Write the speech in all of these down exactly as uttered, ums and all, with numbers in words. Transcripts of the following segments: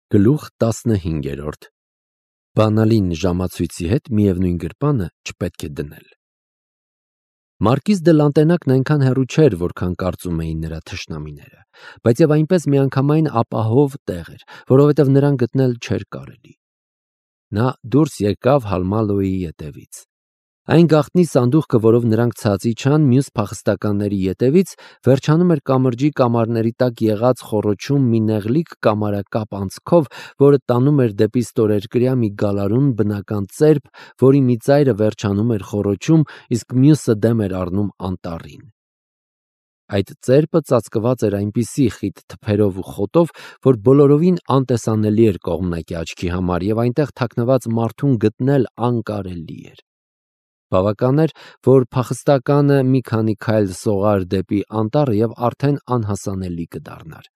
Գլուխ տասնհինգերորդ Բանալին ժամացույցի հետ միևնույն գրպանը չպետք է դնել։ Մարկիզ դե Լանտենակն այնքան հեռու չէր, որքան կարծում էին նրա թշնամիները, բայց եւ այնպես միանգամայն ապահով տեղ էր, որովհետեւ նրան գտնել չէր կարելի։ Նա դուրս եկավ Հալմալոյի ետևից։ Այն գաղտնի սանդուղքը, որով նրանք ցած իջան մյուս փախստականների ետևից, վերջանում էր կամրջի կամարների տակ եղած խոռոչում մի նեղլիկ կամարակապ անցքով, որը տանում էր դեպի ստորերկրյա մի գալարուն բնական ծերբ, որի մի ծայրը վերջանում էր խոռոչում, իսկ մյուսը դեմ էր առնում անտառին։ Այդ ծերբը ծածկված էր այնպիսի խիտ թփերով ու խոտով, որ բոլորովին անտեսանելի էր կողմնակի աչքի համար, եւ այնտեղ թաքնված մարդուն գտնել անկարելի էր։ Բավական էր, որ փախստականը մի քանի քայլ սողար դեպի անտառը եւ արդեն անհասանելի կդառնար։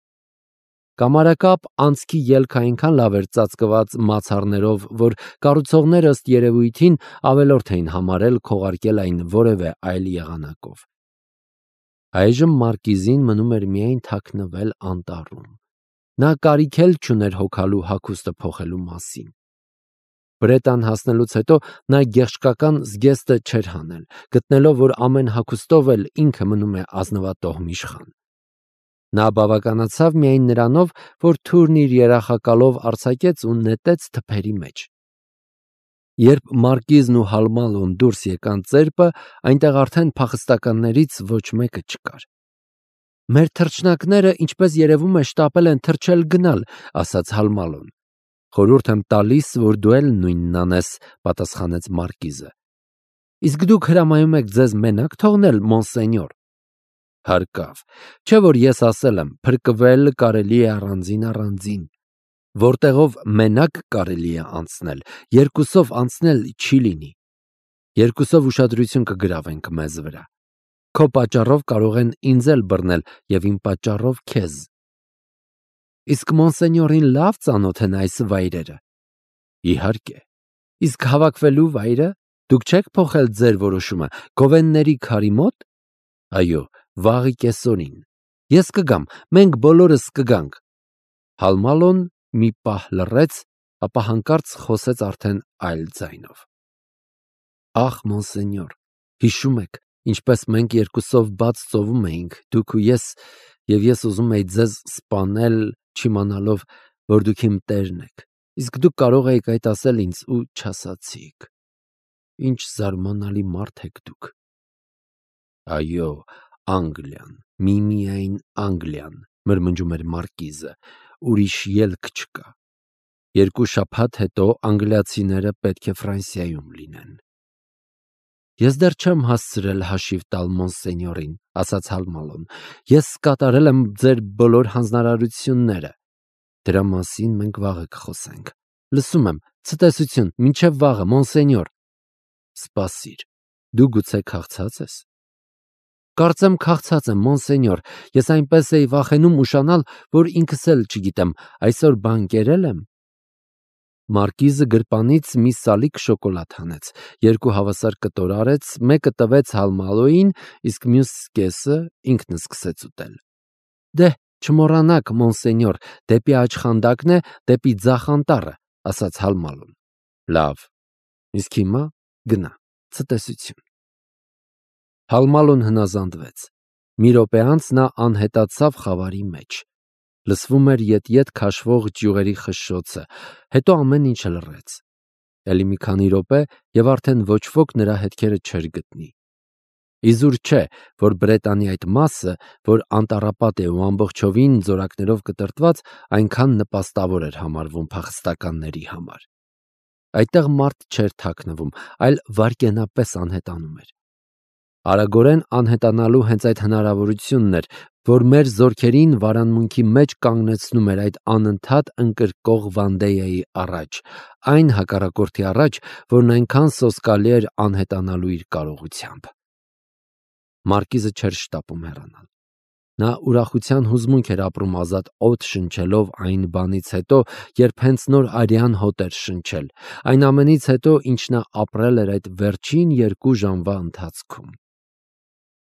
Կամարակապ անցքի ելքը այնքան լավ էր ծածկված մացառներով, որ կառուցողները ըստ երևույթին ավելորդ էին համարել քողարկել այն որևէ այլ եղանակով։ Այժմ Մարկիզին մնում էր միայն թաքնվել անտառում։ Նա կարիք էլ չուներ հոգալու հագուստը փոխելու մասին։ Բրետան հասնելուց հետո նա գեղշկական զգեստը չէր հանել, գտնելով, որ ամեն հագուստով էլ ինքը մնում է ազնվատոհ իշխան։ Նա բավականացավ միայն նրանով, որ թուրն իր երախակալով արձակեց ու նետեց թփերի մեջ։ Երբ Մարկիզն ու Հալմալոն դուրս եկան ծերբը, այնտեղ արդեն փախստականներից ոչ մեկը չկար։ Մեր թռչնակները, ինչպես երևում է, շտապել են թռչել գնալ, ասաց Հալմալոն։ Խորհուրդ եմ տալիս, որ դու էլ նույնն անես, պատասխանեց Մարկիզը։ Իսկ դուք հրամայում եք ձեզ մենակ թողնել, մոնսենյոր։ Հարկավ, չէ՞ որ ես ասել եմ, փրկվել կարելի է առանձին առանձին։ Որտեղով մենակ կարելի է անցնել, երկուսով անցնել չի լինի։ Երկուսով ուշադրություն կգրավենք մեզ վրա։ Քո պատճառով կարող են ինձ էլ բռնել եւ իմ պատճառով քեզ։ Իսկ մոնսենյորին լավ ծանոթ են այս վայրերը։ Իհարկե։ Իսկ հավաքվելու վայրը դուք չեք փոխել ձեր որոշումը Գովենների քարի մոտ։ Այո, վաղի կեսօրին։ Ես կգամ, մենք բոլորս կգանք։ Հալմալոն մի պահ լռեց, ապա հանկարծ խոսեց արդեն այլ ձայնով։ Ախ, մոնսենյոր, հիշում եք, ինչպես մենք երկուսով բաց ծովում էինք, դուք ու ես, եւ ես ուզում էի ձեզ սպանել, չիմանալով, որ դուք իմ տերն եք, իսկ դուք կարող էիք այդ ասել ինձ ու չասացիք։ Ինչ զարմանալի մարդ եք դուք։ Այո, Անգլիան, միմիայն Անգլիան, մրմնջում էր Մարկիզը, ուրիշ ելք չկա։ Երկու շաբաթ հետո անգլիացիները պետք է Ֆրանսիայում լինեն։ Ես դեռ չեմ հասցրել հաշիվ տալ մոնսենյորին, ասաց Հալմալոն։ Ես կատարել եմ ձեր բոլոր հանձնարարությունները։ Դրա մասին մենք վաղը կխոսենք։ Լսում եմ, ցտեսություն, մինչև վաղը, մոնսենյոր։ Սպասիր, դու գուցե քաղցած ես։ Կարծեմ քաղցած եմ, մոնսենյոր, ես այնպես էի վախենում ուշանալ, որ ինքս էլ չգիտեմ, այսօր բան կերել եմ։ Մարկիզը գրպանից մի սալիկ շոկոլադ հանեց, երկու հավասար կտոր արեց, մեկը տվեց Հալմալոյին, իսկ մյուս կեսը ինքն սկսեց ուտել։ Դե, չմոռանաք, մոնսենյոր, դեպի աչխանդակն է, դեպի ձախ անտառը, ասաց Հալմալոն։ Լավ, իսկ հիմա գնա, ցտեսություն։ Հալմալոն հնազանդվեց։ Մի րոպե անց նա անհետացավ խավարի մեջ։ Լսվում էր ետ-ետ քաշվող ճյուղերի խշշոցը, հետո ամեն ինչը լռեց։ Էլի մի քանի րոպե եւ արդեն ոչ ոք նրա հետքերը չէր գտնի։ Իզուր չէ, որ Բրետանի այդ մասը, որ անտառապատ է ու ամբողջովին ձորակներով կտրտված, այնքան նպաստավոր էր համարվում փախստականների համար։ Այդտեղ մարդ չէր թաքնվում, այլ վայրկենապես անհետանում էր։ Արագորեն անհետանալու հենց այդ հնարավորությունն էր, որ մեր զորքերին վարանմունքի մեջ կանգնեցնում էր այդ անընդհատ ընկրկող Վանդեյայի առաջ, այն հակառակորդի առաջ, որն այնքան սոսկալի էր անհետանալու իր կարողությամբ։ Մարկիզը չէր շտապում հեռանալ։ Նա ուրախության հուզմունք էր ապրում ազատ օդ շնչելով այն բանից հետո, երբ հենց նոր արյան հոտ էր շնչել, այն ամենից հետո, ինչ նա ապրել էր այդ վերջին երկու ժամվա ընթացքում։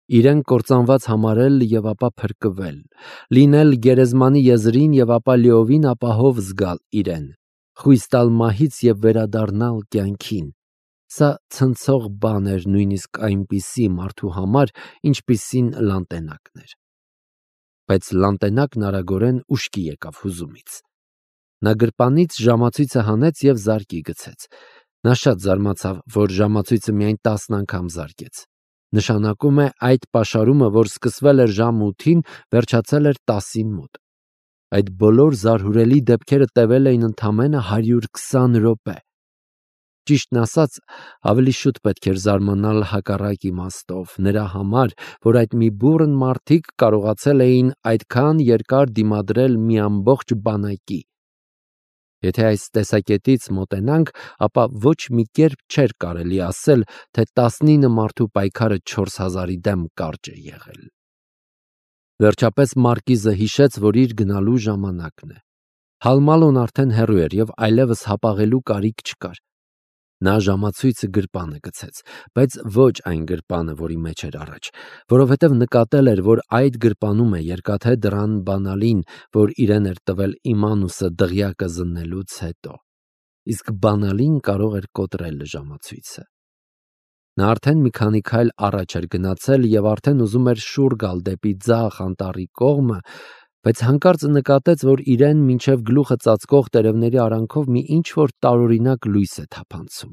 իրեն կործանված համարել և ապա փրկվել, լինել գերեզմանի եզրին և ապա լիովին ապահով զգալ իրեն, խույս տալ մահից և վերադառնալ կյանքին։ Սա ցնցող բան էր նույնիսկ այնպիսի մարդու համար, ինչպիսին Լանտենակն էր։ Բայց Լանտենակն արագորեն ուշքի եկավ հուզումից։ Նա գրպանից ժամացույցը հանեց և զարկի գցեց։ Նա շատ զարմացավ, որ ժամացույցը միայն տասն անգամ զարկեց։ Նշանակում է, այդ պաշարումը, որ սկսվել էր ժամը ութին, վերջացել էր տասին մոտ։ Այդ բոլոր զարհուրելի դեպքերը տևել էին ընդամենը հարյուր քսան րոպե։ Ճիշտն ասած, ավելի շուտ պետք էր զարմանալ հակառակ իմաստով, նրա համար, որ այդ մի բուռն մարդիկ կարողացել էին այդքան երկար դիմադրել մի ամբողջ բանակի։ Եթե այս տեսակետից մոտենանք, ապա ոչ մի կերպ չէր կարելի ասել, թե տասնինը մարդու պայքարը չորս հազարի դեմ կարճ է եղել։ Վերջապես Մարկիզը հիշեց, որ իր գնալու ժամանակն է։ Հալմալոն արդեն հեռու էր և այլևս հապաղելու կարիք չկար։ Նա ժամացույցը գրպանը գցեց, բայց ոչ այն գրպանը, որի մեջ էր առաջ, որովհետև նկատել էր, որ այդ գրպանում է երկաթե դռան բանալին, որ իրեն էր տվել Իմանուսը դղյակը զննելուց հետո, իսկ բանալին կարող էր կոտրել ժամացույցը։ Նա արդեն մի քանի քայլ առաջ էր գնացել և արդեն ուզում էր շուռ գալ դեպի ձախ անտառի կողմը, բայց հանկարծ նկատեց, որ իրեն մինչև գլուխը ծածկող տերևների արանքով մի ինչ-որ տարօրինակ լույս է թափանցում։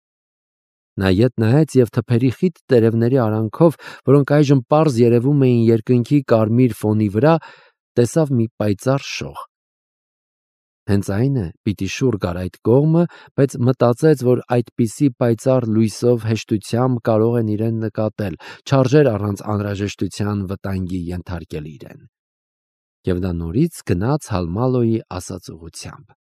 Նա ետ նայեց և թփերի խիտ տերևների արանքով, որոնք այժմ պարզ երևում էին երկնքի կարմիր ֆոնի վրա, տեսավ մի պայծառ շող։ Հենց այն է, պիտի շուռ գար այդ կողմը, բայց մտածեց, որ այդպիսի պայծառ լույսով հեշտությամբ կարող են իրեն նկատել, չարժեր առանց անհրաժեշտության վտանգի ենթարկել իրեն։ Եվ նա նորից գնաց Հալմալոյի ասած ուղղությամբ։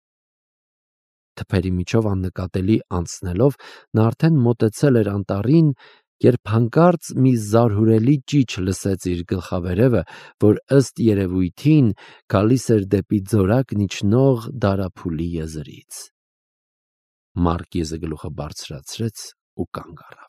Թփերի միջով աննկատելի անցնելով, նա արդեն մոտեցել էր անտառին, երբ հանկարծ մի զարհուրելի ճիչ լսեց իր գլխավերևը, որ ըստ երևույթին գալիս էր դեպի ձորակն իջնող դարափուլի եզրից։ Մարկիզը գլուխը բարձրացրեց ու կանգ առավ։